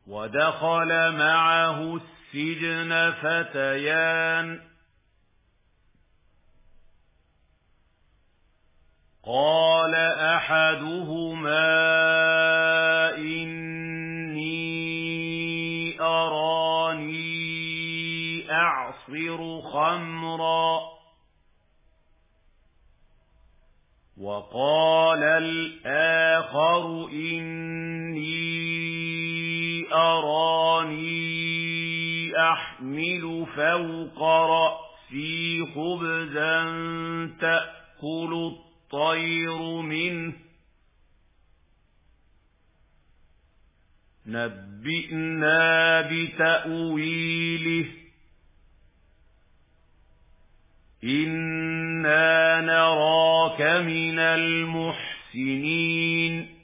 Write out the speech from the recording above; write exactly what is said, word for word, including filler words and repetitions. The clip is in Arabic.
ودخل معه السجن فتيان قال أحدهما إني أراني أعصر خمرا وقال الآخر إني أراني أحمل فوق رأسي خبزا تأكل الطير منه نبئنا بتأويله إنا نراك من المحسنين